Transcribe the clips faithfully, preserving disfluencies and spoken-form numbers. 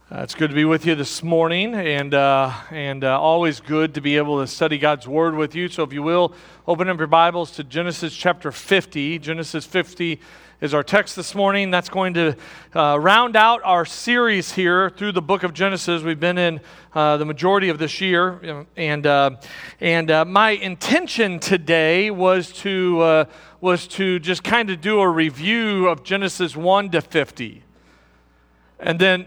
Uh, it's good to be with you this morning, and uh, and uh, always good to be able to study God's Word with you. So if you will, open up your Bibles to Genesis chapter fifty. Genesis fifty is our text this morning. That's going to uh, round out our series here through the book of Genesis. We've been in uh, the majority of this year, and uh, and uh, my intention today was to uh, was to just kind of do a review of Genesis one to fifty, and then.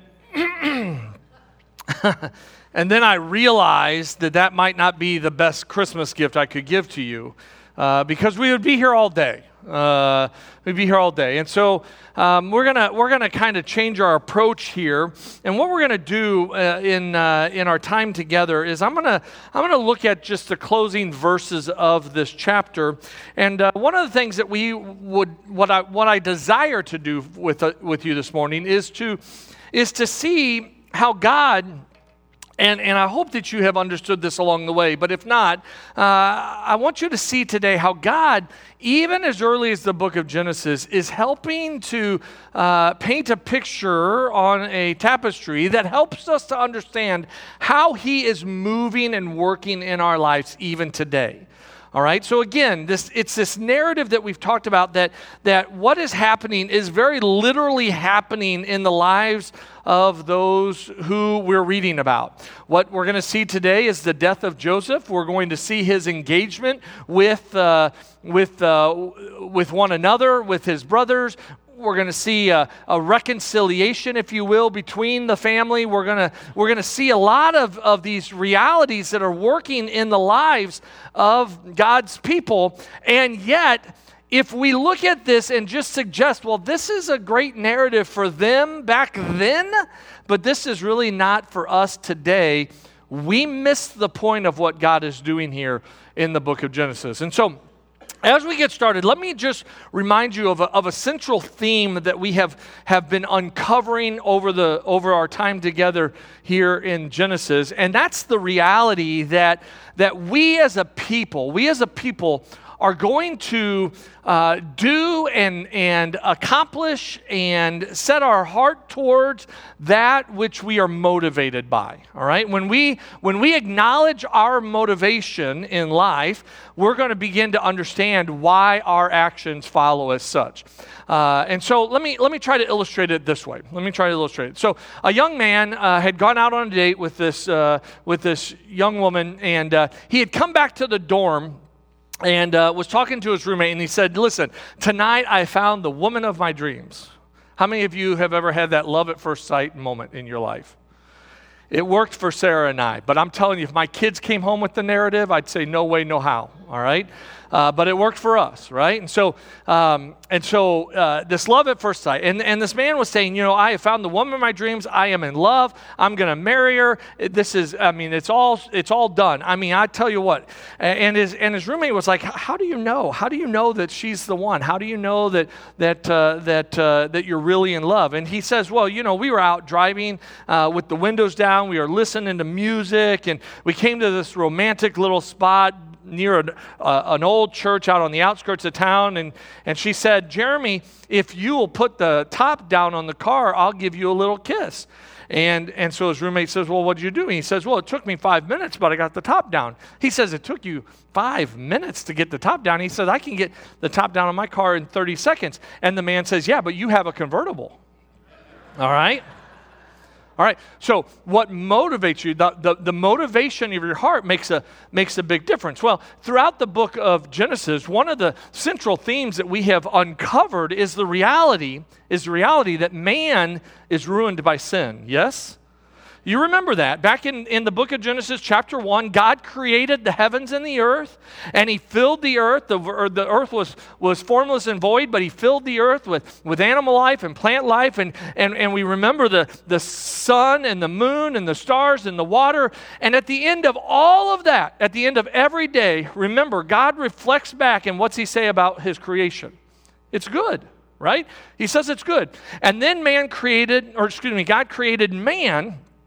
And then I realized that that might not be the best Christmas gift I could give to you uh, because we would be here all day. Uh, we'd be here all day, and so um, we're gonna we're gonna kind of change our approach here. And what we're gonna do uh, in uh, in our time together is I'm gonna I'm gonna look at just the closing verses of this chapter. And uh, one of the things that we would what I what I desire to do with uh, with you this morning is to is to see how God, and, and I hope that you have understood this along the way, but if not, uh, I want you to see today how God, even as early as the book of Genesis, is helping to uh, paint a picture on a tapestry that helps us to understand how He is moving and working in our lives even today. All right, so again, this it's this narrative that we've talked about that, that what is happening is very literally happening in the lives of those who we're reading about. What we're going to see today is the death of Joseph. We're going to see his engagement with, uh, with, uh, with one another, with his brothers. We're going to see a, a reconciliation, if you will, between the family. We're going to we're going to see a lot of, of these realities that are working in the lives of God's people. And yet, if we look at this and just suggest, well, this is a great narrative for them back then, but this is really not for us today, we miss the point of what God is doing here in the book of Genesis. And so, as we get started, let me just remind you of a, of a central theme that we have, have been uncovering over the over our time together here in Genesis, and that's the reality that that we as a people, we as a people are going to uh, do and, and accomplish and set our heart towards that which we are motivated by, all right? When we, when we acknowledge our motivation in life, we're going to begin to understand why our actions follow as such. Uh, and so let me, let me try to illustrate it this way. Let me try to illustrate it. So a young man uh, had gone out on a date with this, uh, with this young woman, and uh, he had come back to the dorm and uh, was talking to his roommate, and he said, listen, tonight I found the woman of my dreams. How many of you have ever had that love at first sight moment in your life? It worked for Sarah and I, but I'm telling you, if my kids came home with the narrative, I'd say no way, no how, all right? Uh, but it worked for us, right? And so, um, and so uh, this love at first sight, and, and this man was saying, you know, I have found the woman of my dreams. I am in love. I'm going to marry her. This is, I mean, it's all, it's all done. I mean, I tell you what. And his, and his roommate was like, how do you know? How do you know that she's the one? How do you know that that uh, that uh, that you're really in love? And he says, well, you know, we were out driving uh, with the windows down. We were listening to music, and we came to this romantic little spot near an, uh, an old church out on the outskirts of town, and, and she said, Jeremy, if you will put the top down on the car, I'll give you a little kiss. And and so his roommate says, well, what did you do? And he says, well, it took me five minutes, but I got the top down. He says, it took you five minutes to get the top down. He says, I can get the top down on my car in thirty seconds. And the man says, yeah, but you have a convertible. All right? All right, so what motivates you, the, the, the motivation of your heart makes a, makes a big difference. Well, throughout the book of Genesis, one of the central themes that we have uncovered is the reality, is the reality that man is ruined by sin, yes? You remember that. Back in, in the book of Genesis chapter one, God created the heavens and the earth, and He filled the earth. The, or the earth was, was formless and void, but He filled the earth with, with animal life and plant life, and, and, and we remember the, the sun and the moon and the stars and the water. And at the end of all of that, at the end of every day, remember, God reflects back, and what's He say about His creation? It's good, right? He says it's good. And then man created, or excuse me, God created man.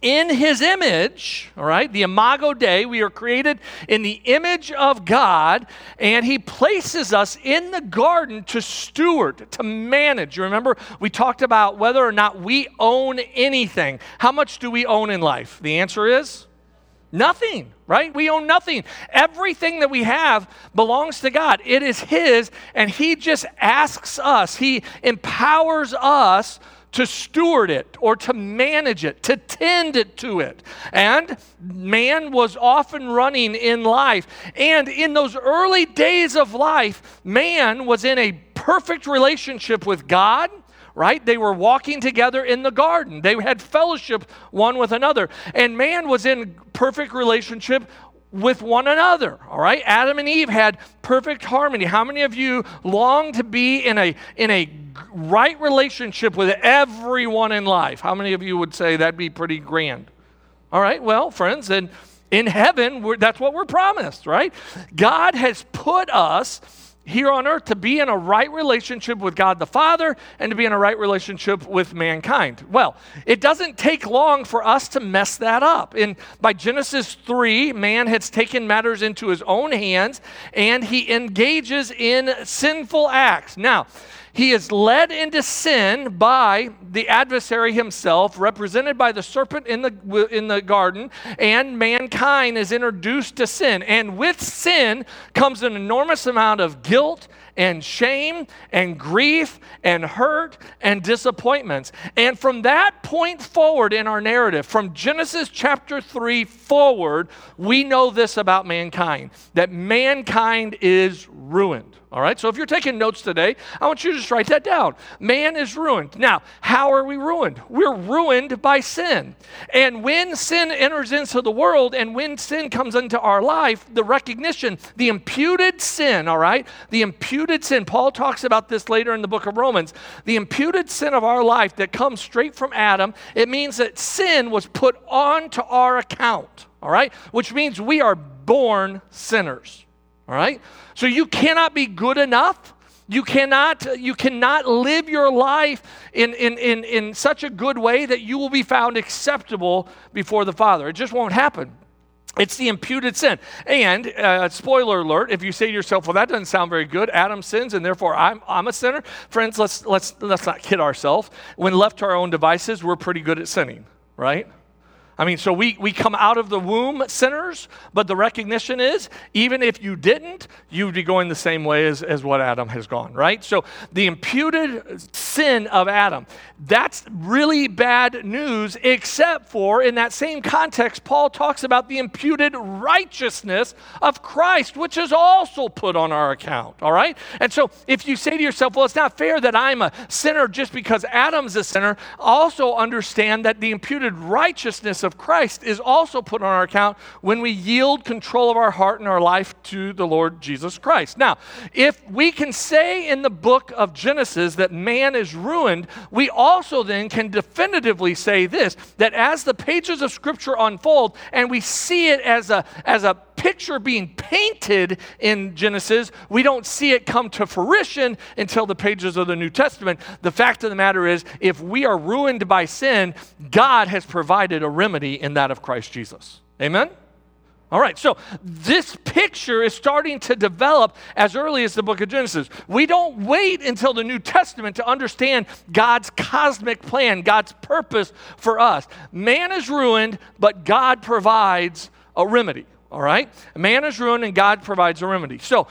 in his image, all right, the Imago Dei, we are created in the image of God, and he places us in the garden to steward, to manage. You remember, we talked about whether or not we own anything. How much do we own in life? The answer is nothing, right? We own nothing. Everything that we have belongs to God. It is his, and he just asks us, he empowers us to steward it or to manage it, to tend it to it. And man was often running in life. And in those early days of life, man was in a perfect relationship with God, right? They were walking together in the garden. They had fellowship one with another. And man was in perfect relationship with one another, all right? Adam and Eve had perfect harmony. How many of you long to be in a in a right relationship with everyone in life? How many of you would say that'd be pretty grand? All right, well, friends, and in heaven, we're, that's what we're promised, right? God has put us here on earth to be in a right relationship with God the Father and to be in a right relationship with mankind. Well, it doesn't take long for us to mess that up. In by Genesis three, man has taken matters into his own hands and he engages in sinful acts. Now, he is led into sin by the adversary himself, represented by the serpent in the, in the garden, and mankind is introduced to sin. And with sin comes an enormous amount of guilt and shame and grief and hurt and disappointments. And from that point forward in our narrative, from Genesis chapter three forward, we know this about mankind, that mankind is ruined. All right, so if you're taking notes today, I want you to just write that down. Man is ruined. Now, how are we ruined? We're ruined by sin. And when sin enters into the world and when sin comes into our life, the recognition, the imputed sin, all right, the imputed sin, Paul talks about this later in the book of Romans, the imputed sin of our life that comes straight from Adam, it means that sin was put onto our account, all right, which means we are born sinners. All right? So you cannot be good enough. You cannot, you cannot live your life in, in, in, in such a good way that you will be found acceptable before the Father. It just won't happen. It's the imputed sin. And, uh, spoiler alert, if you say to yourself, well, that doesn't sound very good. Adam sins, and therefore I'm, I'm a sinner. Friends, let's, let's, let's not kid ourselves. When left to our own devices, we're pretty good at sinning, right? I mean, so we, we come out of the womb sinners, but the recognition is, even if you didn't, you would be going the same way as, as what Adam has gone, right? So the imputed sin of Adam, that's really bad news, except for, in that same context, Paul talks about the imputed righteousness of Christ, which is also put on our account, all right? And so if you say to yourself, well, it's not fair that I'm a sinner just because Adam's a sinner, also understand that the imputed righteousness of Christ is also put on our account when we yield control of our heart and our life to the Lord Jesus Christ. Now, if we can say in the book of Genesis that man is ruined, we also then can definitively say this, that as the pages of Scripture unfold and we see it as a, as a picture being painted in Genesis, we don't see it come to fruition until the pages of the New Testament. The fact of the matter is, if we are ruined by sin, God has provided a remedy in that of Christ Jesus. Amen? All right, so this picture is starting to develop as early as the book of Genesis. We don't wait until the New Testament to understand God's cosmic plan, God's purpose for us. Man is ruined, but God provides a remedy. All right? Man is ruined and God provides a remedy. So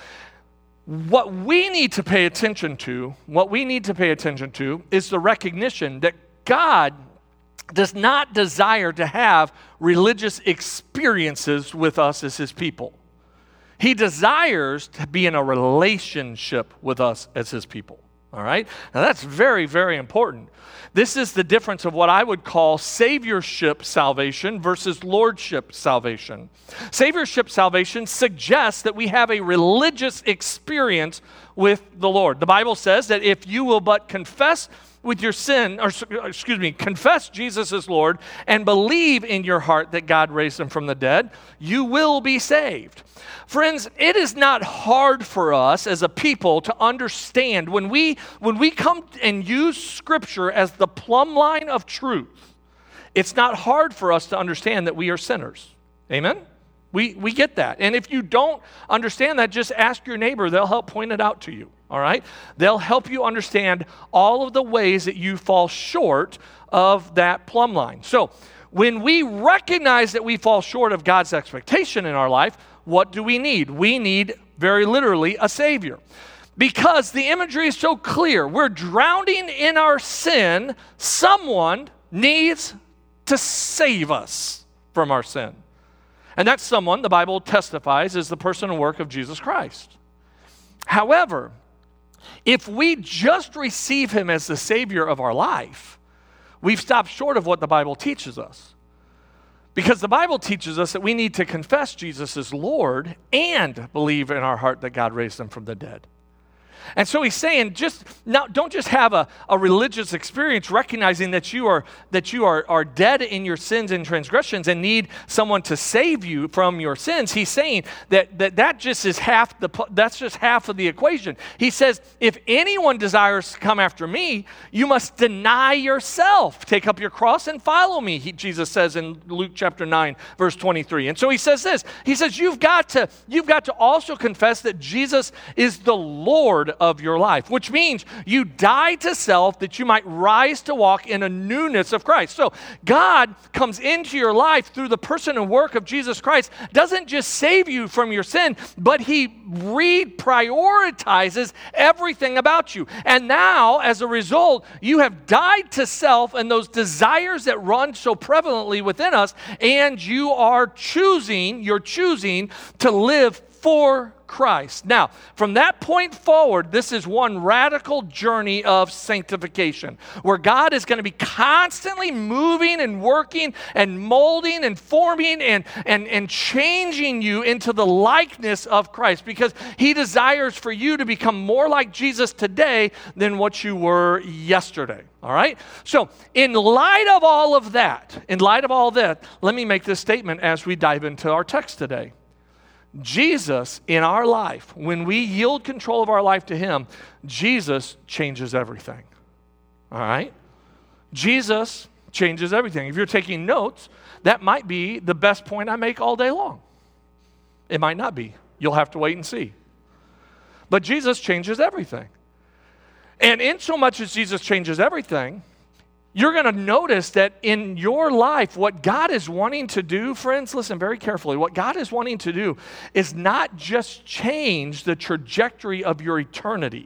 what we need to pay attention to, what we need to pay attention to is the recognition that God does not desire to have religious experiences with us as his people. He desires to be in a relationship with us as his people. All right? Now that's very, very important. This is the difference of what I would call saviorship salvation versus lordship salvation. Saviorship salvation suggests that we have a religious experience with the Lord. The Bible says that if you will but confess with your sin, or excuse me, confess Jesus as Lord and believe in your heart that God raised him from the dead, you will be saved. Friends, it is not hard for us as a people to understand when we when we come and use Scripture as the plumb line of truth. it's not hard for us to understand that we are sinners. Amen? We, we get that. And if you don't understand that, just ask your neighbor. They'll help point it out to you, all right? They'll help you understand all of the ways that you fall short of that plumb line. So when we recognize that we fall short of God's expectation in our life, what do we need? We need, very literally, a Savior. Because the imagery is so clear. We're drowning in our sin. Someone needs to save us from our sin. And that someone, the Bible testifies, is the person and work of Jesus Christ. However, if we just receive him as the Savior of our life, we've stopped short of what the Bible teaches us. Because the Bible teaches us that we need to confess Jesus as Lord and believe in our heart that God raised him from the dead. And so he's saying, just now, don't just have a, a religious experience recognizing that you are that you are, are dead in your sins and transgressions and need someone to save you from your sins. He's saying that that, that just is half the that's just half of the equation. He says, if anyone desires to come after me, you must deny yourself, take up your cross and follow me, he, Jesus says in Luke chapter nine, verse twenty-three. And so he says this, he says, you've got to, you've got to also confess that Jesus is the Lord of your life, which means you die to self that you might rise to walk in a newness of Christ. So God comes into your life through the person and work of Jesus Christ, doesn't just save you from your sin, but he reprioritizes everything about you. And now, as a result, you have died to self and those desires that run so prevalently within us, and you are choosing, you're choosing to live for Christ. Now, from that point forward, this is one radical journey of sanctification, where God is going to be constantly moving and working and molding and forming and, and, and changing you into the likeness of Christ, because he desires for you to become more like Jesus today than what you were yesterday. All right? So, in light of all of that, in light of all that, let me make this statement as we dive into our text today. Jesus in our life, when we yield control of our life to him, Jesus changes everything. All right? Jesus changes everything. If you're taking notes, that might be the best point I make all day long. It might not be. You'll have to wait and see. But Jesus changes everything. And in so much as Jesus changes everything, you're going to notice that in your life, what God is wanting to do, friends, listen very carefully, what God is wanting to do is not just change the trajectory of your eternity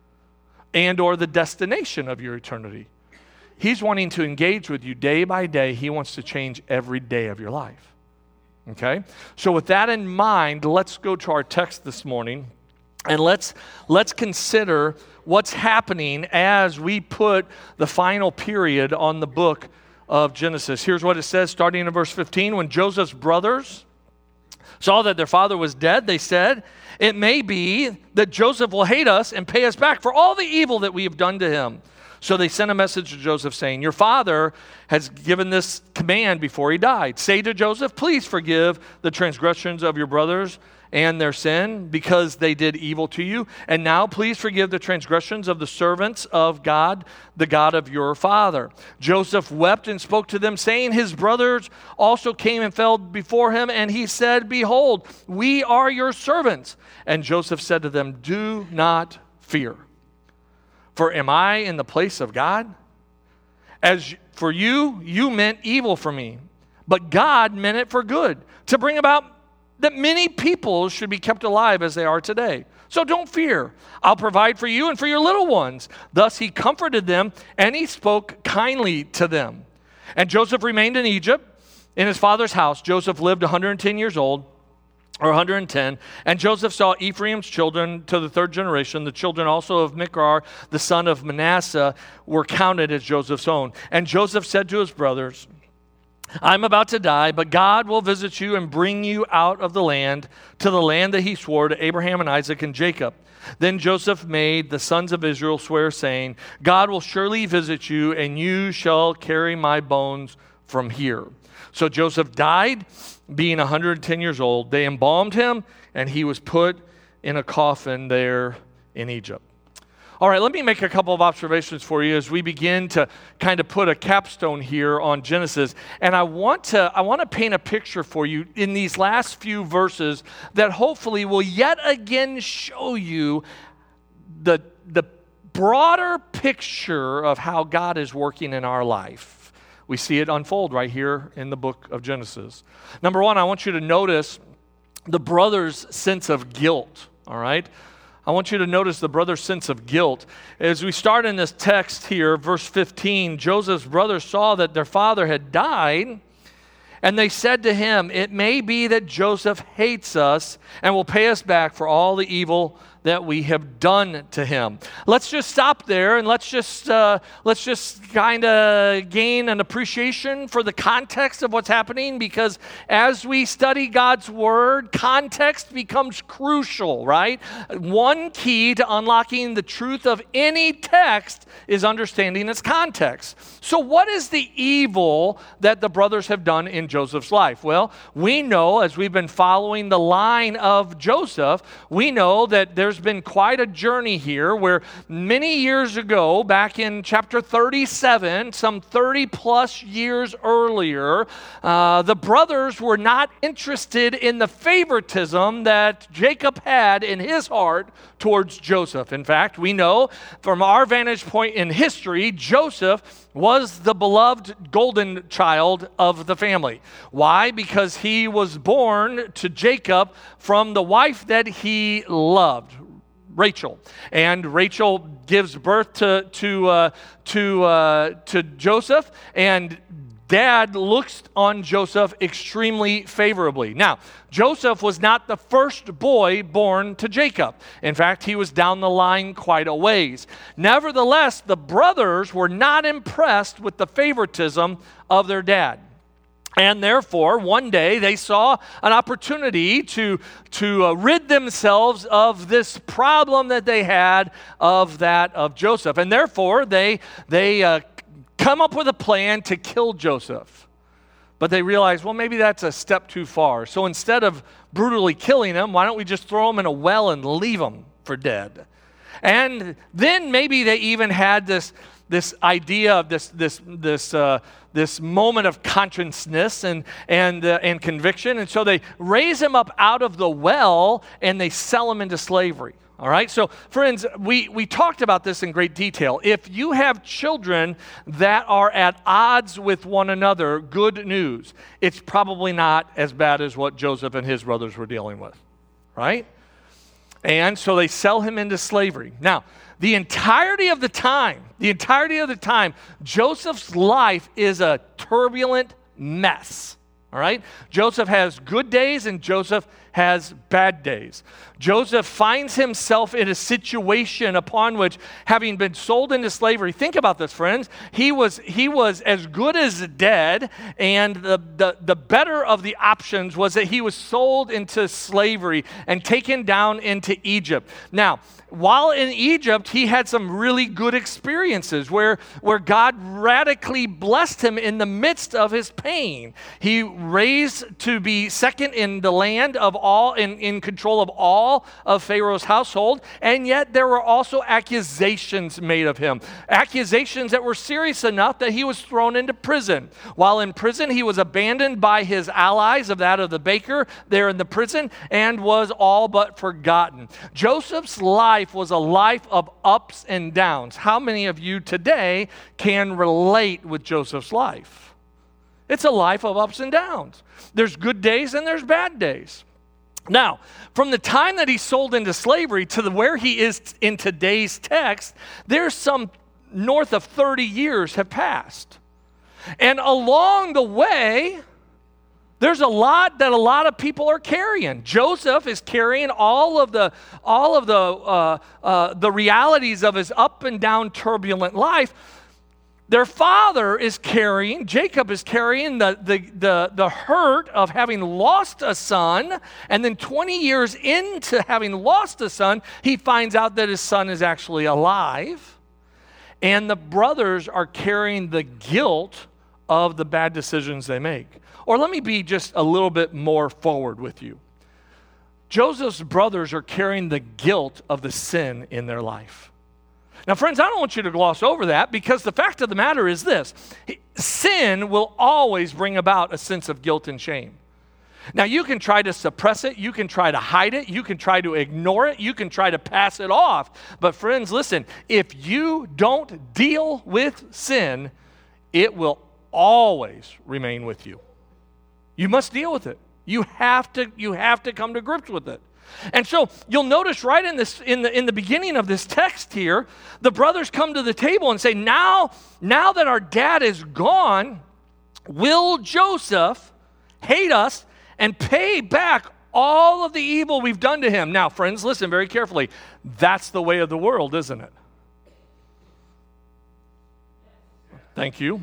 and or the destination of your eternity. He's wanting to engage with you day by day. He wants to change every day of your life. Okay? So with that in mind, let's go to our text this morning. And let's let's consider what's happening as we put the final period on the book of Genesis. Here's what it says, starting in verse fifteen. When Joseph's brothers saw that their father was dead, they said, it may be that Joseph will hate us and pay us back for all the evil that we have done to him. So they sent a message to Joseph saying, your father has given this command before he died. Say to Joseph, please forgive the transgressions of your brothers and their sin, because they did evil to you. And now please forgive the transgressions of the servants of God, the God of your father. Joseph wept and spoke to them, saying, his brothers also came and fell before him, and he said, behold, we are your servants. And Joseph said to them, do not fear. For am I in the place of God? As for you, you meant evil for me, but God meant it for good, to bring about that many people should be kept alive as they are today. So don't fear. I'll provide for you and for your little ones. Thus he comforted them, and he spoke kindly to them. And Joseph remained in Egypt, in his father's house. Joseph lived one hundred ten years old, or one hundred ten. And Joseph saw Ephraim's children to the third generation. The children also of Machir, the son of Manasseh, were counted as Joseph's own. And Joseph said to his brothers, I'm about to die, but God will visit you and bring you out of the land, to the land that he swore to Abraham and Isaac and Jacob. Then Joseph made the sons of Israel swear, saying, God will surely visit you, and you shall carry my bones from here. So Joseph died, being one hundred ten years old. They embalmed him, and he was put in a coffin there in Egypt. All right, let me make a couple of observations for you as we begin to kind of put a capstone here on Genesis. And I want to I want to paint a picture for you in these last few verses that hopefully will yet again show you the, the broader picture of how God is working in our life. We see it unfold right here in the book of Genesis. Number one, I want you to notice the brother's sense of guilt, all right? I want you to notice the brother's sense of guilt. As we start in this text here, verse fifteen, Joseph's brothers saw that their father had died, and they said to him, "It may be that Joseph hates us and will pay us back for all the evil that we have done to him." Let's just stop there and let's just uh, let's just kind of gain an appreciation for the context of what's happening, because as we study God's word, context becomes crucial, right? One key to unlocking the truth of any text is understanding its context. So what is the evil that the brothers have done in Joseph's life? Well, we know, as we've been following the line of Joseph, we know that there's been quite a journey here where many years ago, back in chapter thirty-seven, some thirty plus years earlier, uh, the brothers were not interested in the favoritism that Jacob had in his heart towards Joseph. In fact, we know from our vantage point in history, Joseph was the beloved golden child of the family. Why? Because he was born to Jacob from the wife that he loved, Rachel. And Rachel gives birth to to uh, to uh, to Joseph, and Dad looks on Joseph extremely favorably. Now, Joseph was not the first boy born to Jacob. In fact, he was down the line quite a ways. Nevertheless, the brothers were not impressed with the favoritism of their dad. And therefore, one day they saw an opportunity to, to uh, rid themselves of this problem that they had of that of Joseph. And therefore, they, they uh, come up with a plan to kill Joseph. But they realize, well, maybe that's a step too far. So instead of brutally killing him, why don't we just throw him in a well and leave him for dead? And then maybe they even had this this idea of this this this uh, this moment of consciousness and and uh, and conviction, and so they raise him up out of the well and they sell him into slavery. All right, so friends, we, we talked about this in great detail. If you have children that are at odds with one another, good news. It's probably not as bad as what Joseph and his brothers were dealing with, right? And so they sell him into slavery. Now, the entirety of the time, the entirety of the time, Joseph's life is a turbulent mess. All right? Joseph has good days and Joseph has bad days. Joseph finds himself in a situation upon which, having been sold into slavery, think about this, friends, he was he was as good as dead, and the, the, the better of the options was that he was sold into slavery and taken down into Egypt. Now, while in Egypt, he had some really good experiences where, where God radically blessed him in the midst of his pain. He raised to be second in the land of all, in, in control of all of Pharaoh's household, and yet there were also accusations made of him. Accusations that were serious enough that he was thrown into prison. While in prison, he was abandoned by his allies of that of the baker there in the prison and was all but forgotten. Joseph's life was a life of ups and downs. How many of you today can relate with Joseph's life? It's a life of ups and downs. There's good days and there's bad days. Now, from the time that he's sold into slavery to the, where he is in today's text, there's some north of thirty years have passed. And along the way, there's a lot that a lot of people are carrying. Joseph is carrying all of the all of the uh, uh, the realities of his up and down turbulent life. Their father is carrying, Jacob is carrying the, the, the, the hurt of having lost a son, and then twenty years into having lost a son, he finds out that his son is actually alive. And the brothers are carrying the guilt of the bad decisions they make. Or let me be just a little bit more forward with you. Joseph's brothers are carrying the guilt of the sin in their life. Now, friends, I don't want you to gloss over that, because the fact of the matter is this: sin will always bring about a sense of guilt and shame. Now, you can try to suppress it, you can try to hide it, you can try to ignore it, you can try to pass it off. But friends, listen, if you don't deal with sin, it will always remain with you. You must deal with it. You have to, you have to come to grips with it. And so you'll notice right in this in the in the beginning of this text here, the brothers come to the table and say, now, now that our dad is gone, will Joseph hate us and pay back all of the evil we've done to him? Now, friends, listen very carefully. That's the way of the world, isn't it? Thank you.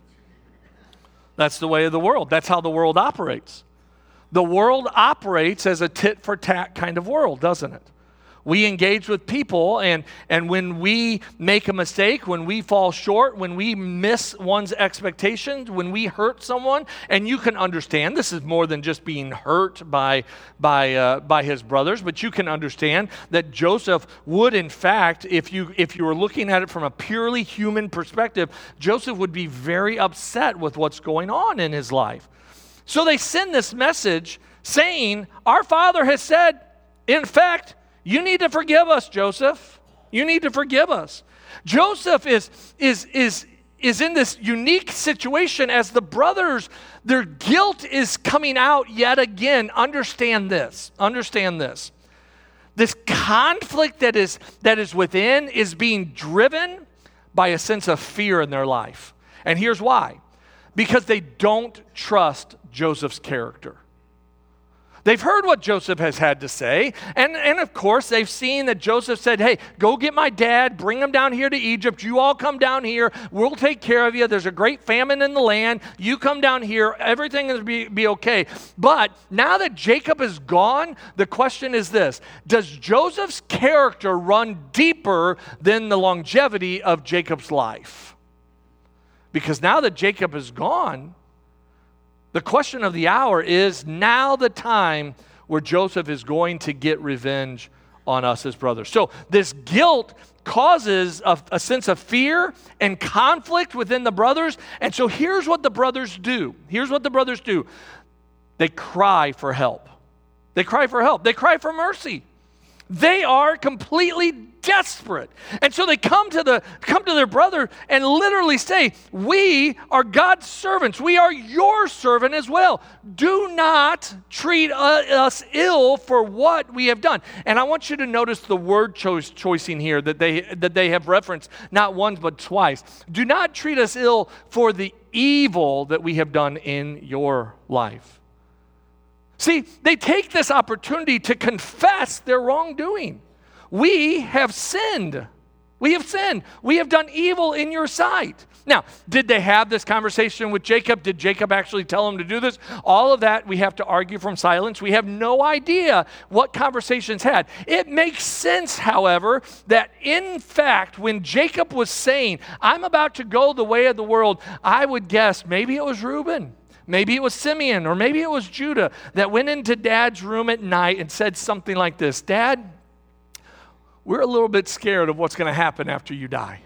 That's the way of the world. That's how the world operates. The world operates as a tit-for-tat kind of world, doesn't it? We engage with people, and, and when we make a mistake, when we fall short, when we miss one's expectations, when we hurt someone, and you can understand, this is more than just being hurt by, by, uh, by his brothers, but you can understand that Joseph would, in fact, if you, if you were looking at it from a purely human perspective, Joseph would be very upset with what's going on in his life. So they send this message saying, our father has said, in fact, you need to forgive us, Joseph. You need to forgive us. Joseph is, is, is, is in this unique situation as the brothers, their guilt is coming out yet again. Understand this. Understand this. This conflict that is, that is within is being driven by a sense of fear in their life. And here's why. Because they don't trust Joseph's character. They've heard what Joseph has had to say, and, and of course, they've seen that Joseph said, hey, go get my dad, bring him down here to Egypt, you all come down here, we'll take care of you, there's a great famine in the land, you come down here, everything will be, be okay. But now that Jacob is gone, the question is this: does Joseph's character run deeper than the longevity of Jacob's life? Because now that Jacob is gone, the question of the hour is now the time where Joseph is going to get revenge on us as brothers. So this guilt causes a, a sense of fear and conflict within the brothers. And so here's what the brothers do. Here's what the brothers do. They cry for help. They cry for help. They cry for mercy. They are completely desperate. And so they come to the come to their brother and literally say, we are God's servants. We are your servant as well. Do not treat uh, us ill for what we have done. And I want you to notice the word choice choicing here that they that they have referenced not once but twice. Do not treat us ill for the evil that we have done in your life. See, they take this opportunity to confess their wrongdoing. We have sinned. We have sinned. We have done evil in your sight. Now, did they have this conversation with Jacob? Did Jacob actually tell them to do this? All of that we have to argue from silence. We have no idea what conversations had. It makes sense, however, that in fact, when Jacob was saying, I'm about to go the way of the world, I would guess maybe it was Reuben. Maybe it was Simeon, or maybe it was Judah that went into Dad's room at night and said something like this: Dad, we're a little bit scared of what's going to happen after you die.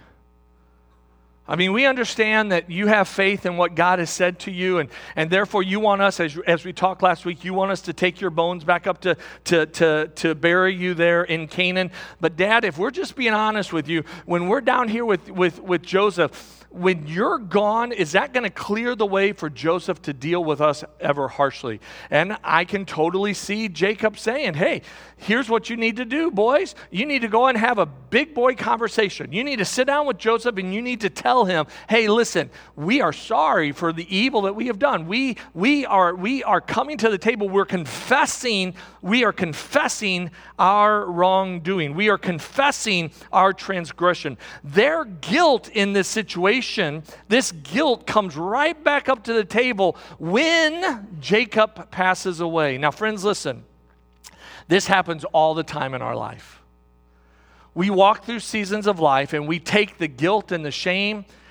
I mean, we understand that you have faith in what God has said to you, and, and therefore you want us, as, as we talked last week, you want us to take your bones back up to, to, to, to bury you there in Canaan. But Dad, if we're just being honest with you, when we're down here with, with, with Joseph, when you're gone, is that going to clear the way for Joseph to deal with us ever harshly? And I can totally see Jacob saying, hey, here's what you need to do, boys. You need to go and have a big boy conversation. You need to sit down with Joseph and you need to tell him, hey, listen, we are sorry for the evil that we have done. We, we, are, we are coming to the table. We're confessing, we are confessing our wrongdoing. We are confessing our transgression. Their guilt in this situation, this guilt comes right back up to the table when Jacob passes away. Now, friends, listen. This happens all the time in our life. We walk through seasons of life and we take the guilt and the shame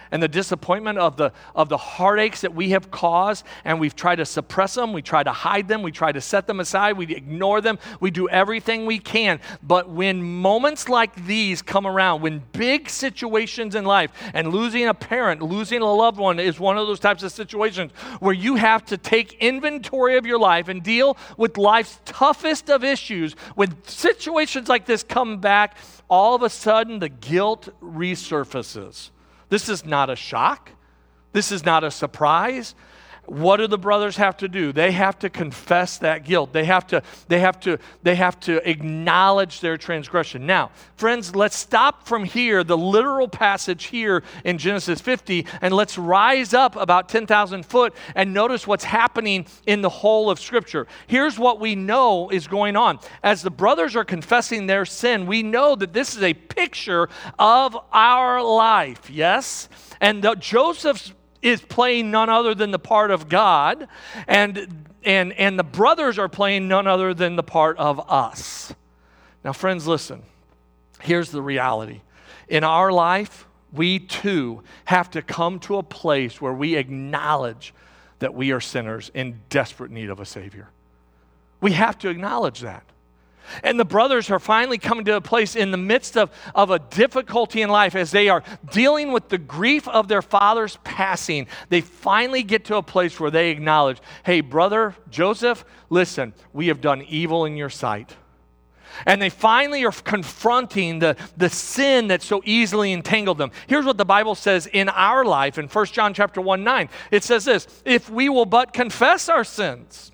and the disappointment of the, of the heartaches that we have caused, and we've tried to suppress them, we try to hide them, we try to set them aside, we ignore them, we do everything we can. But when moments like these come around, when big situations in life, and losing a parent, losing a loved one is one of those types of situations where you have to take inventory of your life and deal with life's toughest of issues. When situations like this come back, all of a sudden the guilt resurfaces. This is not a shock. This is not a surprise. What do the brothers have to do? They have to confess that guilt. They have to, they have to, they have to acknowledge their transgression. Now, friends, let's stop from here, the literal passage here in Genesis fifty, and let's rise up about ten thousand foot and notice what's happening in the whole of Scripture. Here's what we know is going on. As the brothers are confessing their sin, we know that this is a picture of our life, yes? And the, Joseph's is playing none other than the part of God, and, and, and the brothers are playing none other than the part of us. Now, friends, listen. Here's the reality. In our life, we too have to come to a place where we acknowledge that we are sinners in desperate need of a Savior. We have to acknowledge that. And the brothers are finally coming to a place in the midst of, of a difficulty in life as they are dealing with the grief of their father's passing. They finally get to a place where they acknowledge, hey, brother Joseph, listen, we have done evil in your sight. And they finally are confronting the, the sin that so easily entangled them. Here's what the Bible says in our life in First John chapter one nine. It says this, if we will but confess our sins.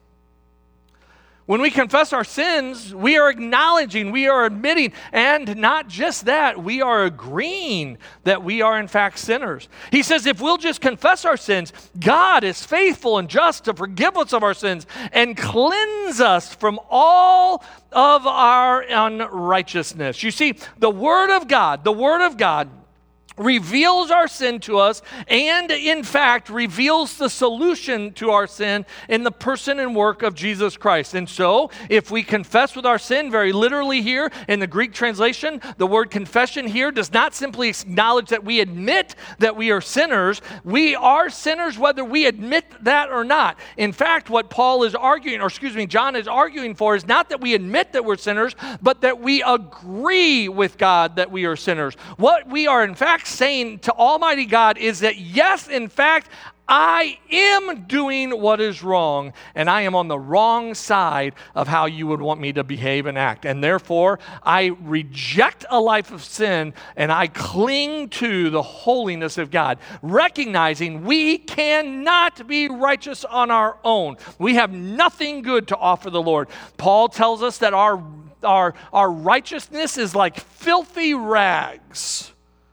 When we confess our sins, we are acknowledging, we are admitting, and not just that, we are agreeing that we are in fact sinners. He says if we'll just confess our sins, God is faithful and just to forgive us of our sins and cleanse us from all of our unrighteousness. You see, the Word of God, the Word of God, reveals our sin to us and, in fact, reveals the solution to our sin in the person and work of Jesus Christ. And so, if we confess with our sin, very literally here in the Greek translation, the word confession here does not simply acknowledge that we admit that we are sinners. We are sinners whether we admit that or not. In fact, what Paul is arguing, or excuse me, John is arguing for is not that we admit that we're sinners, but that we agree with God that we are sinners. What we are, in fact, saying to Almighty God is that, yes, in fact, I am doing what is wrong, and I am on the wrong side of how you would want me to behave and act. And therefore, I reject a life of sin, and I cling to the holiness of God, recognizing we cannot be righteous on our own. We have nothing good to offer the Lord. Paul tells us that our, our, our righteousness is like filthy rags.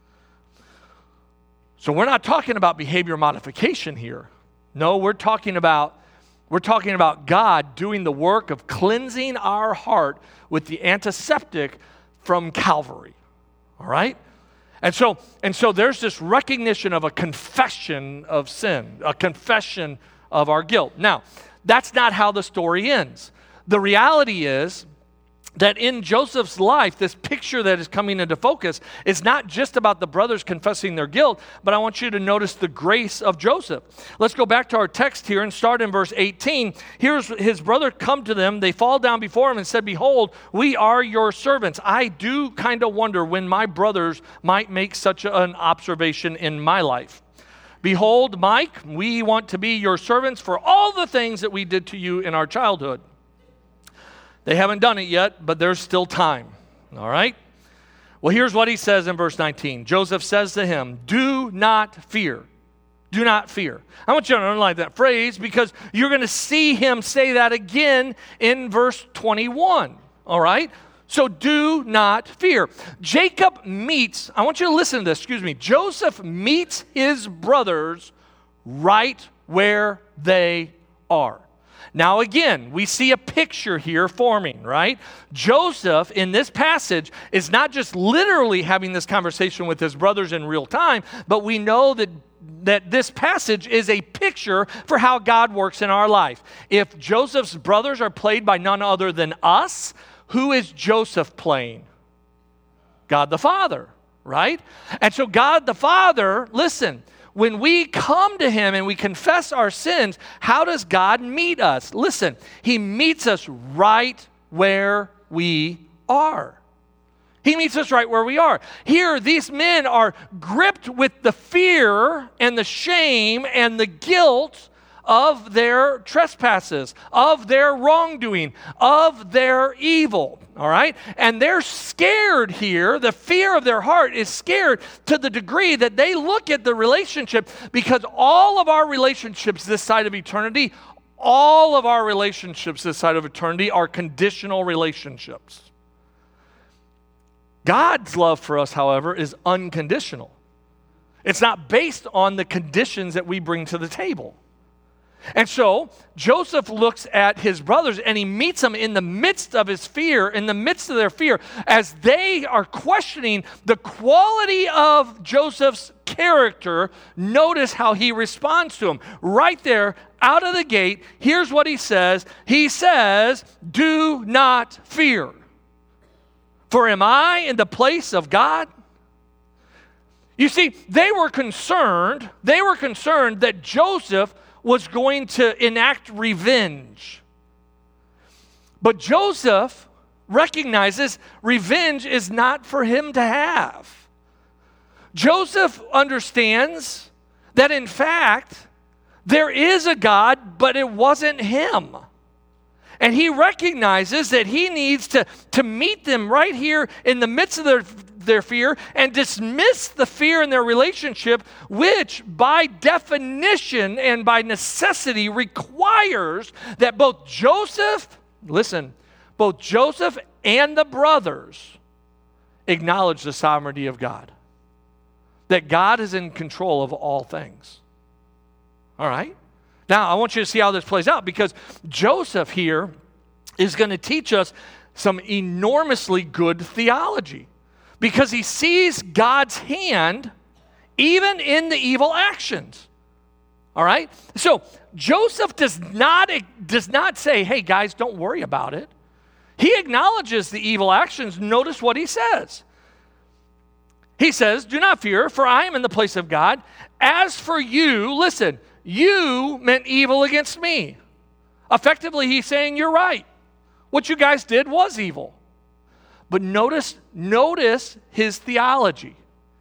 So we're not talking about behavior modification here. No, we're talking about we're talking about God doing the work of cleansing our heart with the antiseptic from Calvary. All right? And so and so there's this recognition of a confession of sin, a confession of our guilt. Now, that's not how the story ends. The reality is that in Joseph's life, this picture that is coming into focus is not just about the brothers confessing their guilt, but I want you to notice the grace of Joseph. Let's go back to our text here and start in verse eighteen. Here's his brother come to them. They fall down before him and said, behold, we are your servants. I do kind of wonder when my brothers might make such an observation in my life. Behold, Mike, we want to be your servants for all the things that we did to you in our childhood. They haven't done it yet, but there's still time. All right? Well, here's what he says in verse nineteen. Joseph says to him, do not fear. Do not fear. I want you to underline that phrase because you're going to see him say that again in verse twenty-one. All right? So do not fear. Jacob meets, I want you to listen to this, excuse me. Joseph meets his brothers right where they are. Now again, we see a picture here forming, right? Joseph in this passage is not just literally having this conversation with his brothers in real time, but we know that that this passage is a picture for how God works in our life. If Joseph's brothers are played by none other than us, who is Joseph playing? God the Father. right? And so God the Father, listen, when we come to him and we confess our sins, how does God meet us? Listen, he meets us right where we are. He meets us right where we are. Here, these men are gripped with the fear and the shame and the guilt of their trespasses, of their wrongdoing, of their evil, all right? And they're scared here. The fear of their heart is scared to the degree that they look at the relationship, because all of our relationships this side of eternity, all of our relationships this side of eternity are conditional relationships. God's love for us, however, is unconditional. It's not based on the conditions that we bring to the table. And so Joseph looks at his brothers and he meets them in the midst of his fear, in the midst of their fear, as they are questioning the quality of Joseph's character. Notice how he responds to them. Right there, out of the gate, here's what he says. He says, "Do not fear. For am I in the place of God?" You see, they were concerned, they were concerned that Joseph was going to enact revenge. But Joseph recognizes revenge is not for him to have. Joseph understands that in fact, there is a God, but it wasn't him. And he recognizes that he needs to, to meet them right here in the midst of their, their fear and dismiss the fear in their relationship, which by definition and by necessity requires that both Joseph, listen, both Joseph and the brothers acknowledge the sovereignty of God. That God is in control of all things. All right? Now, I want you to see how this plays out, because Joseph here is going to teach us some enormously good theology, because he sees God's hand even in the evil actions. All right? So Joseph does not, does not say, "Hey, guys, don't worry about it." He acknowledges the evil actions. Notice what he says. He says, "Do not fear, for I am in the place of God. As for you," listen, "you meant evil against me." Effectively, he's saying, you're right. What you guys did was evil. But notice, notice his theology.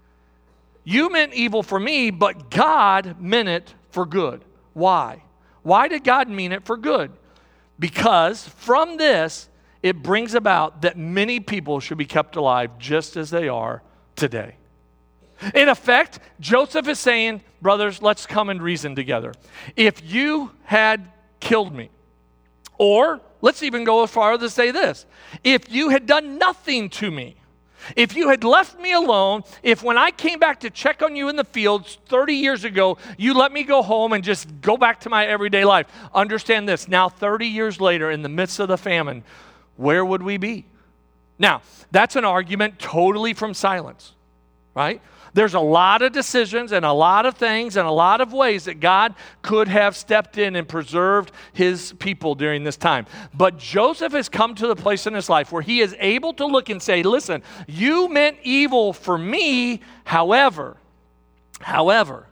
You meant evil for me, but God meant it for good. Why? Why did God mean it for good? Because from this, it brings about that many people should be kept alive just as they are today. In effect, Joseph is saying, brothers, let's come and reason together. If you had killed me, or let's even go as far as to say this, if you had done nothing to me, if you had left me alone, if when I came back to check on you in the fields thirty years ago, you let me go home and just go back to my everyday life, understand this, now thirty years later, in the midst of the famine, where would we be? Now, that's an argument totally from silence, right? There's a lot of decisions and a lot of things and a lot of ways that God could have stepped in and preserved his people during this time. But Joseph has come to the place in his life where he is able to look and say, listen, you meant evil for me, however, however,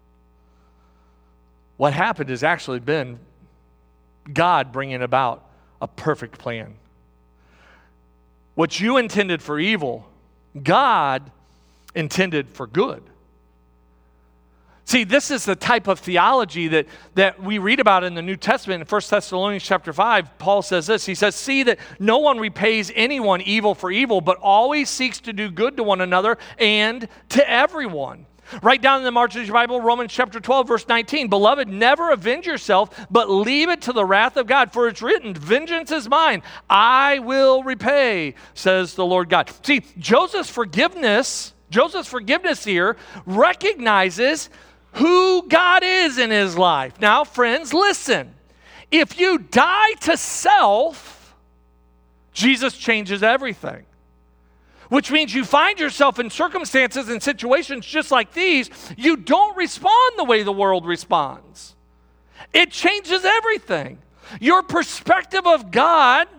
what happened has actually been God bringing about a perfect plan. What you intended for evil, God intended for good. See, this is the type of theology that, that we read about in the New Testament. In First Thessalonians chapter five, Paul says this. He says, see that no one repays anyone evil for evil, but always seeks to do good to one another and to everyone. Write down in the margin of your Bible, Romans chapter twelve, verse nineteen. Beloved, never avenge yourself, but leave it to the wrath of God. For it's written, vengeance is mine. I will repay, says the Lord God. See, Joseph's forgiveness, Joseph's forgiveness here recognizes who God is in his life. Now, friends, listen. If you die to self, Jesus changes everything. Which means you find yourself in circumstances and situations just like these, you don't respond the way the world responds. It changes everything. Your perspective of God,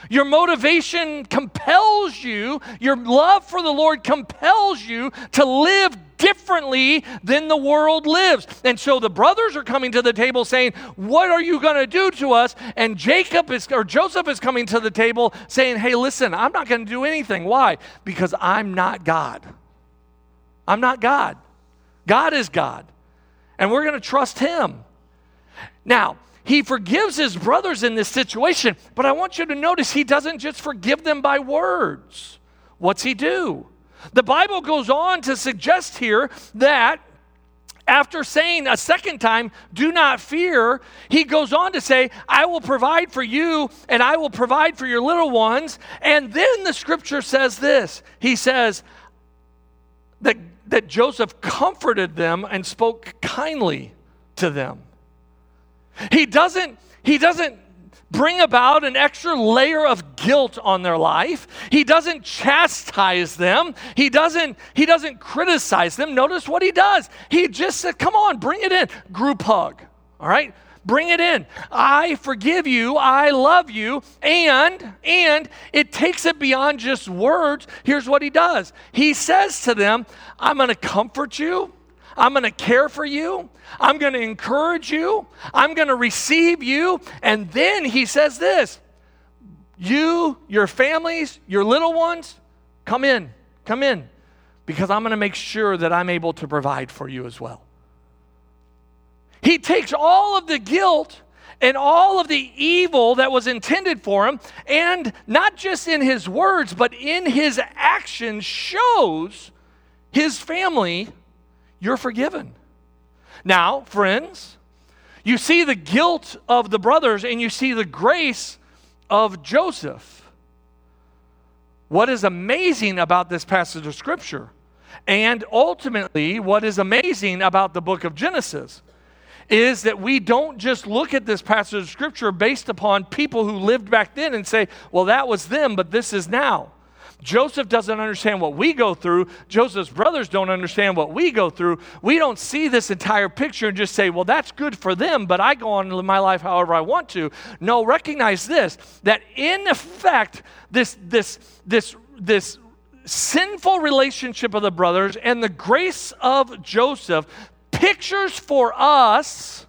Your motivation compels you, your love for the Lord compels you to live differently than the world lives. And so the brothers are coming to the table saying, what are you going to do to us? And Jacob is, or Joseph is coming to the table saying, hey, listen, I'm not going to do anything. Why? Because I'm not God. I'm not God. God is God. And we're going to trust him. Now, he forgives his brothers in this situation, but I want you to notice he doesn't just forgive them by words. What's he do? The Bible goes on to suggest here that after saying a second time, do not fear, he goes on to say, I will provide for you and I will provide for your little ones. And then the scripture says this. He says that, that Joseph comforted them and spoke kindly to them. He doesn't, he doesn't bring about an extra layer of guilt on their life. He doesn't chastise them. He doesn't, he doesn't criticize them. Notice what he does. He just said, come on, bring it in. Group hug, all right? Bring it in. I forgive you. I love you. And, and it takes it beyond just words. Here's what he does. He says to them, I'm going to comfort you. I'm going to care for you. I'm going to encourage you. I'm going to receive you. And then he says this, you, your families, your little ones, come in, come in, because I'm going to make sure that I'm able to provide for you as well. He takes all of the guilt and all of the evil that was intended for him, and not just in his words, but in his actions shows his family, you're forgiven. Now, friends, you see the guilt of the brothers and you see the grace of Joseph. What is amazing about this passage of Scripture, and ultimately what is amazing about the book of Genesis, is that we don't just look at this passage of Scripture based upon people who lived back then and say, well, that was them, but this is now. Joseph doesn't understand what we go through. Joseph's brothers don't understand what we go through. We don't see this entire picture and just say, well, that's good for them, but I go on to live my life however I want to. No, recognize this, that in effect, this, this, this, this sinful relationship of the brothers and the grace of Joseph pictures for us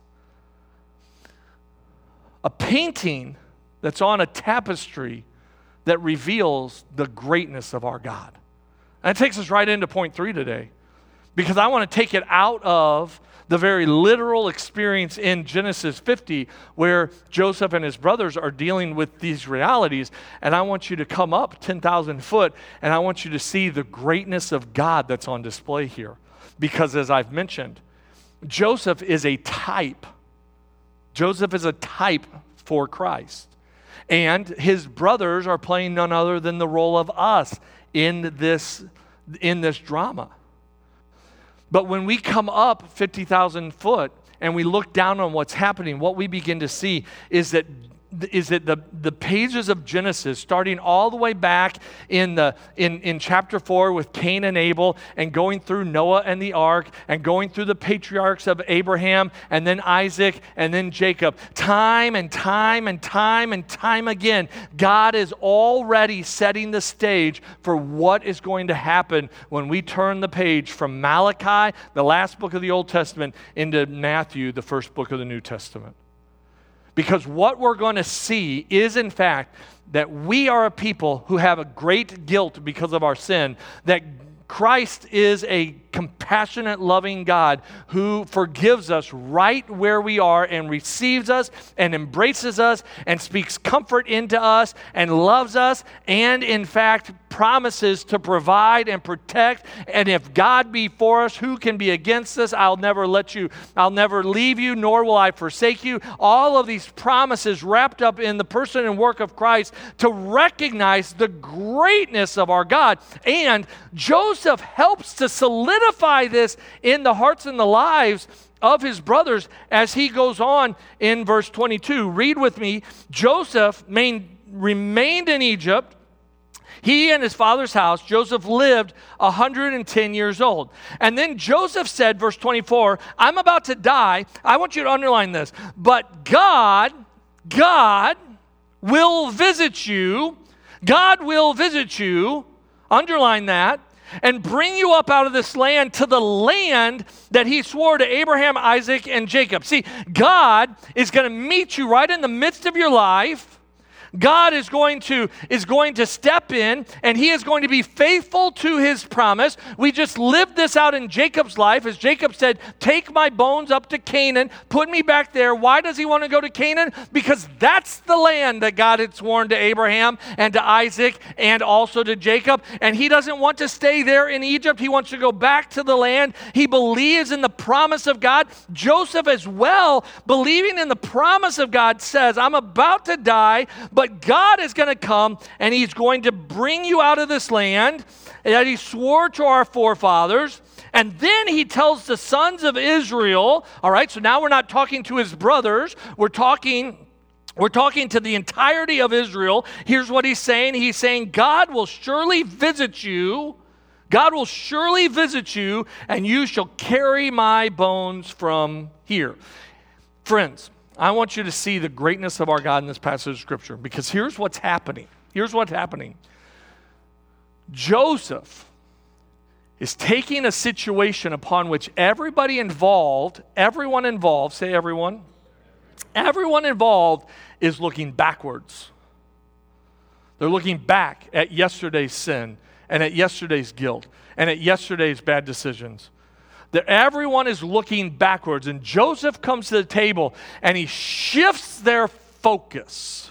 a painting that's on a tapestry that reveals the greatness of our God. And that takes us right into point three today, because I want to take it out of the very literal experience in Genesis fifty where Joseph and his brothers are dealing with these realities, and I want you to come up ten thousand foot, and I want you to see the greatness of God that's on display here. Because as I've mentioned, Joseph is a type. Joseph is a type for Christ. And his brothers are playing none other than the role of us in this, in this drama. But when we come up fifty thousand foot and we look down on what's happening, what we begin to see is that is that the, the pages of Genesis, starting all the way back in the in, in chapter four with Cain and Abel, and going through Noah and the ark, and going through the patriarchs of Abraham, and then Isaac, and then Jacob, time and time and time and time again, God is already setting the stage for what is going to happen when we turn the page from Malachi, the last book of the Old Testament, into Matthew, the first book of the New Testament. Because what we're going to see is, in fact, that we are a people who have a great guilt because of our sin, that Christ is a compassionate, loving God who forgives us right where we are and receives us and embraces us and speaks comfort into us and loves us and, in fact, promises to provide and protect. And if God be for us, who can be against us? I'll never let you, I'll never leave you, nor will I forsake you. All of these promises wrapped up in the person and work of Christ to recognize the greatness of our God. And Joseph helps to solidify this in the hearts and the lives of his brothers as he goes on in verse twenty-two. Read with me. Joseph main, remained in Egypt. He and his father's house, Joseph lived one hundred ten years old. And then Joseph said, verse twenty-four, I'm about to die. I want you to underline this. But God, God will visit you. God will visit you. Underline that. And bring you up out of this land to the land that he swore to Abraham, Isaac, and Jacob. See, God is going to meet you right in the midst of your life. God is going to is going to step in, and he is going to be faithful to his promise. We just lived this out in Jacob's life, as Jacob said, take my bones up to Canaan, put me back there. Why does he want to go to Canaan? Because that's the land that God had sworn to Abraham and to Isaac and also to Jacob. And he doesn't want to stay there in Egypt. He wants to go back to the land. He believes in the promise of God. Joseph as well, believing in the promise of God, says, I'm about to die, but But God is going to come and he's going to bring you out of this land that he swore to our forefathers. And then he tells the sons of Israel, all right, so now we're not talking to his brothers, we're talking We're talking to the entirety of Israel. Here's what he's saying. He's saying, God will surely visit you. God will surely visit you, and you shall carry my bones from here. Friends, I want you to see the greatness of our God in this passage of Scripture, because here's what's happening. Here's what's happening. Joseph is taking a situation upon which everybody involved, everyone involved, say everyone, everyone involved is looking backwards. They're looking back at yesterday's sin and at yesterday's guilt and at yesterday's bad decisions. That everyone is looking backwards, and Joseph comes to the table and he shifts their focus.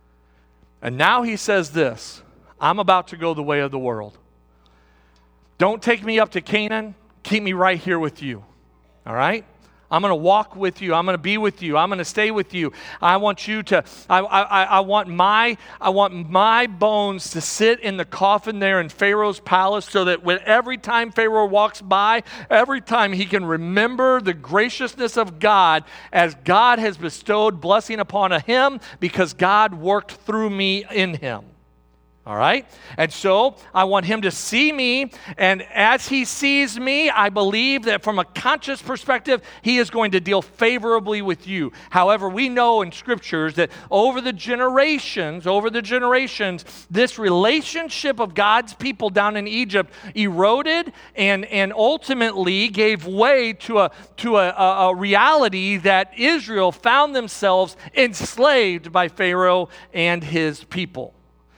And now he says this, I'm about to go the way of the world. Don't take me up to Canaan, keep me right here with you. All right? I'm going to walk with you. I'm going to be with you. I'm going to stay with you. I want you to, I, I, I want my, I want my bones to sit in the coffin there in Pharaoh's palace, so that when every time Pharaoh walks by, every time he can remember the graciousness of God as God has bestowed blessing upon him because God worked through me in him. All right? And so I want him to see me, and as he sees me, I believe that from a conscious perspective, he is going to deal favorably with you. However, we know in scriptures that over the generations, over the generations, this relationship of God's people down in Egypt eroded and, and ultimately gave way to a, to a, a, a reality that Israel found themselves enslaved by Pharaoh and his people.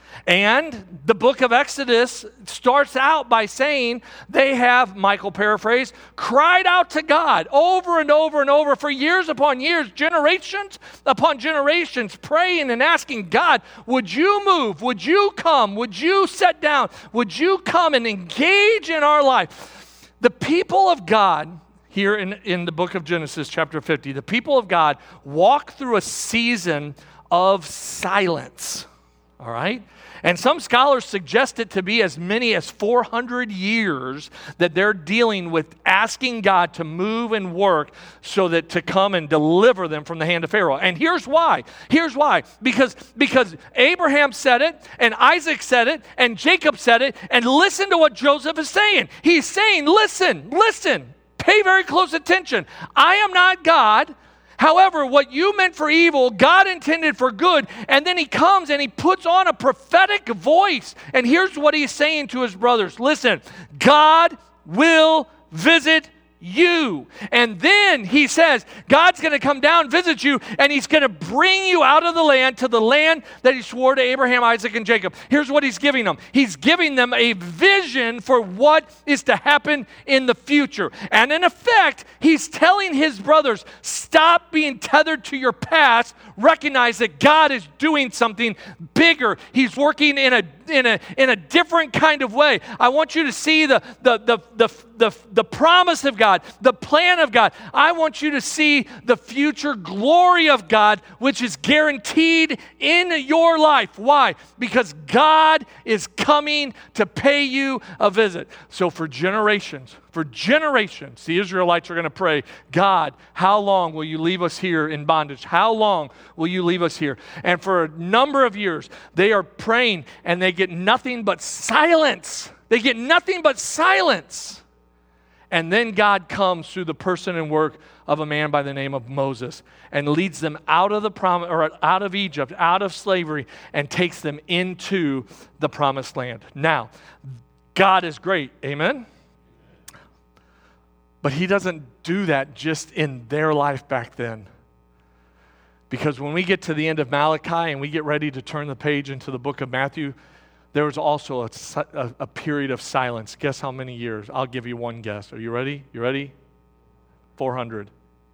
And the book of Exodus starts out by saying they have, Michael paraphrased, cried out to God over and over and over for years upon years, generations upon generations, praying and asking God, would you move? Would you come? Would you sit down? Would you come and engage in our life? The people of God, here in, in the book of Genesis chapter fifty, the people of God walk through a season of silence, all right? And some scholars suggest it to be as many as four hundred years that they're dealing with asking God to move and work so that to come and deliver them from the hand of Pharaoh. And here's why. Here's why. Because, because Abraham said it, and Isaac said it, and Jacob said it, and listen to what Joseph is saying. He's saying, listen, listen, pay very close attention. I am not God. However, what you meant for evil, God intended for good. And then he comes and he puts on a prophetic voice. And here's what he's saying to his brothers. Listen, God will visit you. And then he says, God's going to come down, visit you, and he's going to bring you out of the land to the land that he swore to Abraham, Isaac, and Jacob. Here's what he's giving them. He's giving them a vision for what is to happen in the future. And in effect, he's telling his brothers, stop being tethered to your past. Recognize that God is doing something bigger. He's working in a in a in a different kind of way. I want you to see the the the the the, the promise of God, the plan of God. I want you to see the future glory of God, which is guaranteed in your life. Why? Because God is coming to pay you a visit. So for generations, for generations, the Israelites are going to pray, God, how long will you leave us here in bondage? How long will you leave us here? And for a number of years, they are praying and they get nothing but silence. They get nothing but silence. And then God comes through the person and work of a man by the name of Moses and leads them out of the prom- or out of Egypt, out of slavery, and takes them into the promised land. Now, God is great, amen? But he doesn't do that just in their life back then. Because when we get to the end of Malachi and we get ready to turn the page into the book of Matthew, there was also a, a, a period of silence. Guess how many years? I'll give you one guess. Are you ready? You ready? four hundred.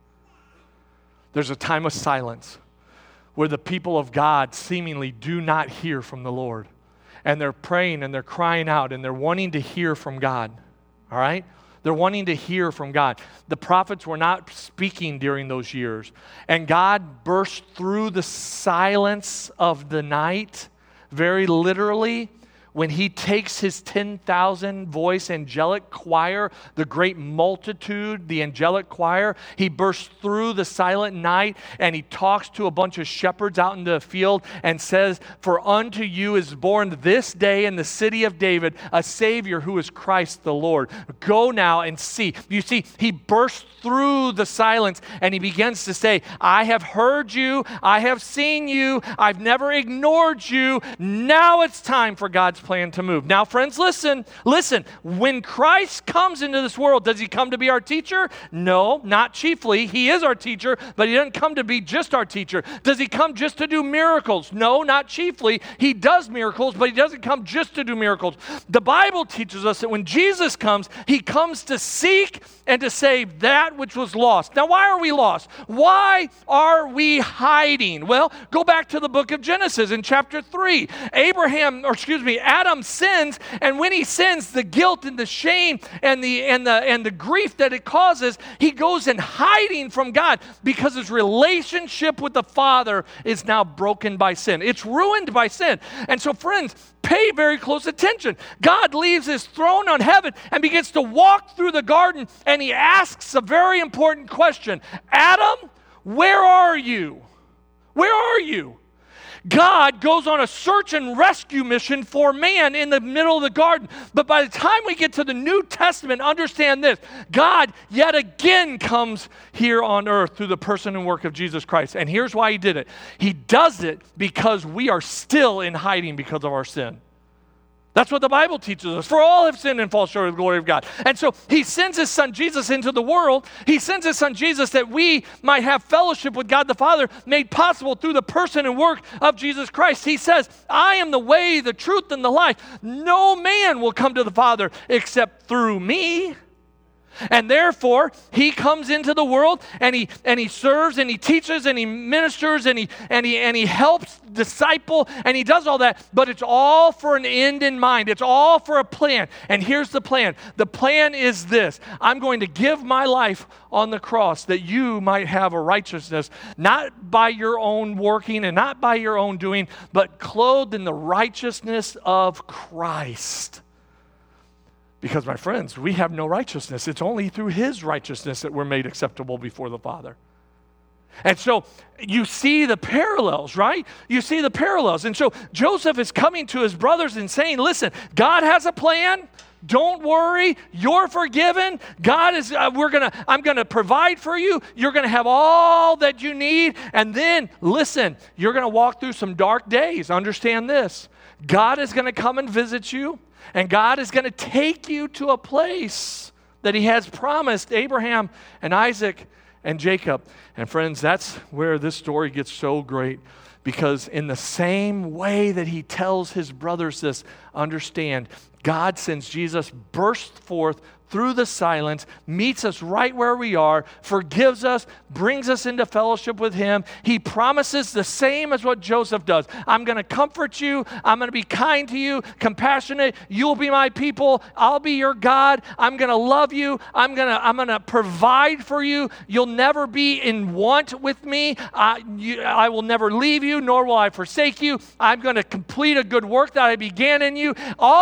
There's a time of silence where the people of God seemingly do not hear from the Lord. And they're praying and they're crying out and they're wanting to hear from God. All right? They're wanting to hear from God. The prophets were not speaking during those years. And God burst through the silence of the night, very literally, when he takes his ten thousand voice angelic choir, the great multitude, the angelic choir, he bursts through the silent night and he talks to a bunch of shepherds out in the field and says, "For unto you is born this day in the city of David a Savior who is Christ the Lord. Go now and see." You see, he bursts through the silence and he begins to say, "I have heard you, I have seen you, I've never ignored you. Now it's time for God's plan to move." Now, friends, listen, listen. When Christ comes into this world, does he come to be our teacher? No, not chiefly. He is our teacher, but he doesn't come to be just our teacher. Does he come just to do miracles? No, not chiefly. He does miracles, but he doesn't come just to do miracles. The Bible teaches us that when Jesus comes, he comes to seek and to save that which was lost. Now, why are we lost? Why are we hiding? Well, go back to the book of Genesis in chapter three. Abraham, or excuse me, Adam sins, and when he sins, the guilt and the shame and the and the and the grief that it causes, he goes in hiding from God because his relationship with the Father is now broken by sin. It's ruined by sin. And so, friends, pay very close attention. God leaves his throne on heaven and begins to walk through the garden, and he asks a very important question. Adam, where are you? Where are you? God goes on a search and rescue mission for man in the middle of the garden. But by the time we get to the New Testament, understand this. God yet again comes here on earth through the person and work of Jesus Christ. And here's why he did it. He does it because we are still in hiding because of our sin. That's what the Bible teaches us. For all have sinned and fall short of the glory of God. And so he sends his son Jesus into the world. He sends his son Jesus that we might have fellowship with God the Father, made possible through the person and work of Jesus Christ. He says, "I am the way, the truth, and the life. No man will come to the Father except through me." And therefore, he comes into the world and he and he serves and he teaches and he ministers and he and he and he helps disciple and he does all that, but it's all for an end in mind. It's all for a plan. And here's the plan. The plan is this. I'm going to give my life on the cross that you might have a righteousness, not by your own working and not by your own doing, but clothed in the righteousness of Christ. Because, my friends, we have no righteousness. It's only through his righteousness that we're made acceptable before the Father. And so you see the parallels, right? You see the parallels. And so Joseph is coming to his brothers and saying, listen, God has a plan. Don't worry. You're forgiven. God is, uh, we're going to, I'm going to provide for you. You're going to have all that you need. And then, listen, you're going to walk through some dark days. Understand this. God is going to come and visit you. And God is going to take you to a place that he has promised Abraham and Isaac and Jacob. And friends, that's where this story gets so great. Because in the same way that he tells his brothers this, understand, God sends Jesus, burst forth through the silence, meets us right where we are, forgives us, brings us into fellowship with him. He promises the same as what Joseph does. I'm going to comfort you. I'm going to be kind to you, compassionate. You'll be my people. I'll be your God. I'm going to love you. I'm going to I'm going to provide for you. You'll never be in want with me. I, you, I will never leave you, nor will I forsake you. I'm going to complete a good work that I began in you. All of this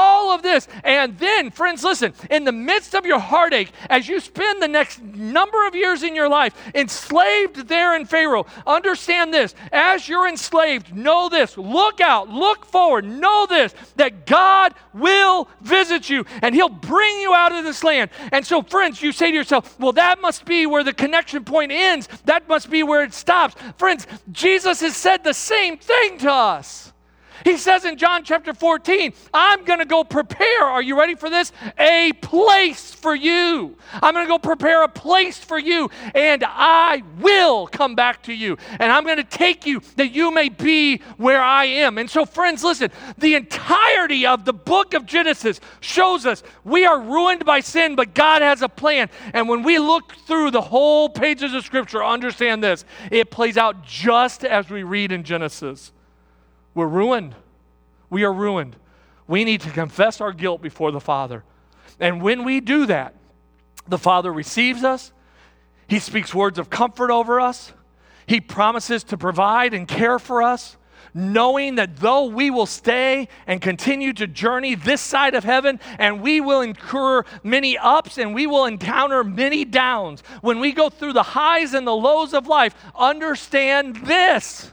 this. And then, friends, listen, in the midst of your heartache, as you spend the next number of years in your life enslaved there in Pharaoh, understand this. As you're enslaved, know this. Look out, look forward, know this, that God will visit you and he'll bring you out of this land. And so, friends, you say to yourself, well, that must be where the connection point ends. That must be where it stops. Friends, Jesus has said the same thing to us. He says in John chapter fourteen, I'm going to go prepare, are you ready for this? A place for you. I'm going to go prepare a place for you, and I will come back to you. And I'm going to take you that you may be where I am. And so, friends, listen, the entirety of the book of Genesis shows us we are ruined by sin, but God has a plan. And when we look through the whole pages of Scripture, understand this, it plays out just as we read in Genesis. We're ruined. We are ruined. We need to confess our guilt before the Father. And when we do that, the Father receives us. He speaks words of comfort over us. He promises to provide and care for us, knowing that though we will stay and continue to journey this side of heaven, and we will incur many ups and we will encounter many downs, when we go through the highs and the lows of life, understand this.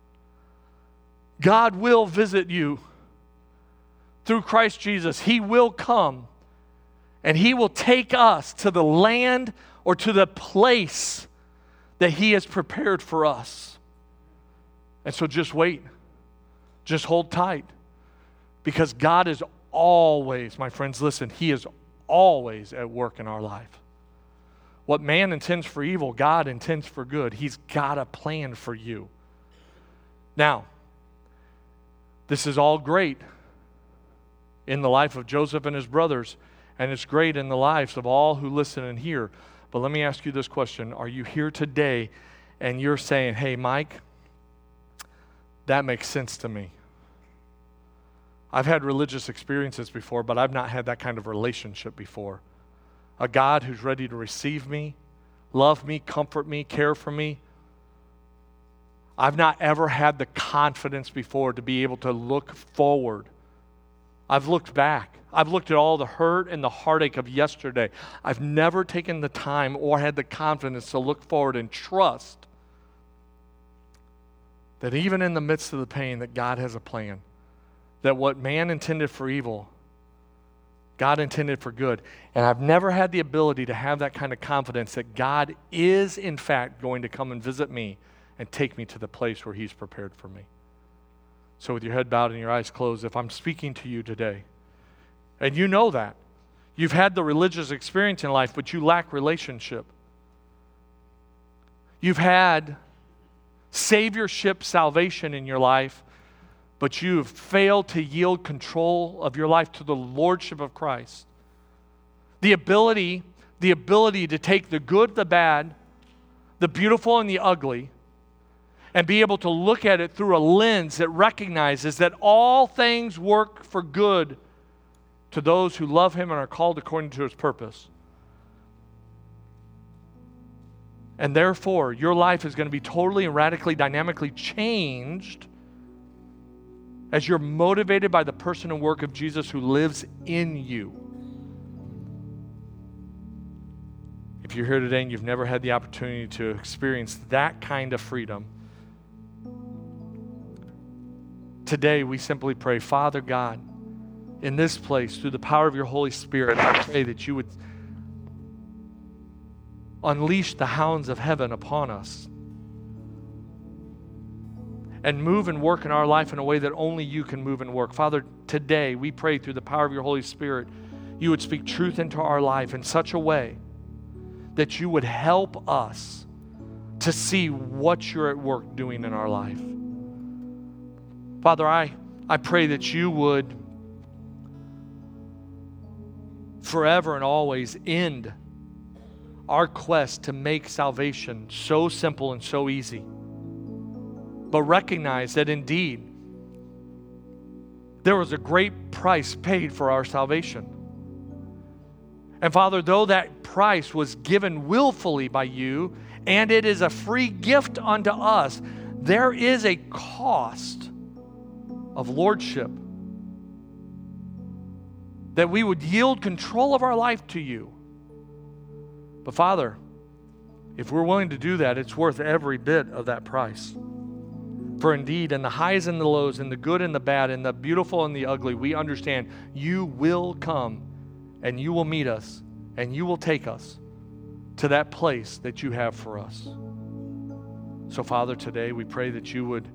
God will visit you through Christ Jesus. He will come and he will take us to the land or to the place that he has prepared for us. And so just wait. Just hold tight. Because God is always, my friends, listen, he is always at work in our life. What man intends for evil, God intends for good. He's got a plan for you. Now, this is all great in the life of Joseph and his brothers, and it's great in the lives of all who listen and hear. But let me ask you this question. Are you here today and you're saying, hey, Mike, that makes sense to me? I've had religious experiences before, but I've not had that kind of relationship before. A God who's ready to receive me, love me, comfort me, care for me. I've not ever had the confidence before to be able to look forward. I've looked back. I've looked at all the hurt and the heartache of yesterday. I've never taken the time or had the confidence to look forward and trust that even in the midst of the pain that God has a plan. That what man intended for evil, God intended for good. And I've never had the ability to have that kind of confidence that God is in fact going to come and visit me and take me to the place where he's prepared for me. So with your head bowed and your eyes closed, if I'm speaking to you today, and you know that, you've had the religious experience in life, but you lack relationship. You've had saviorship, salvation in your life, but you've failed to yield control of your life to the lordship of Christ. The ability, the ability to take the good, the bad, the beautiful, and the ugly, and be able to look at it through a lens that recognizes that all things work for good to those who love him and are called according to his purpose. And therefore, your life is going to be totally and radically, dynamically changed as you're motivated by the person and work of Jesus who lives in you. If you're here today and you've never had the opportunity to experience that kind of freedom, today we simply pray, Father God, in this place, through the power of your Holy Spirit, I pray that you would unleash the hounds of heaven upon us and move and work in our life in a way that only you can move and work. Father, today we pray through the power of your Holy Spirit, you would speak truth into our life in such a way that you would help us to see what you're at work doing in our life. Father, I, I pray that you would forever and always end our quest to make salvation so simple and so easy. But recognize that indeed there was a great price paid for our salvation. And Father, though that price was given willfully by you, and it is a free gift unto us, there is a cost of lordship. that we would yield control of our life to you. But Father, if we're willing to do that, it's worth every bit of that price. For indeed, in the highs and the lows, in the good and the bad, in the beautiful and the ugly, we understand you will come and you will meet us and you will take us to that place that you have for us. So Father, today we pray that you would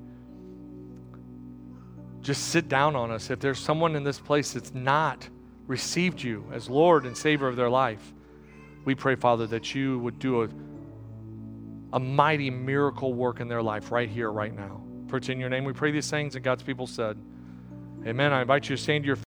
just sit down on us. If there's someone in this place that's not received you as Lord and Savior of their life, we pray, Father, that you would do a, a mighty miracle work in their life right here, right now. For it's in your name we pray these things, and God's people said, amen. I invite you to stand to your feet.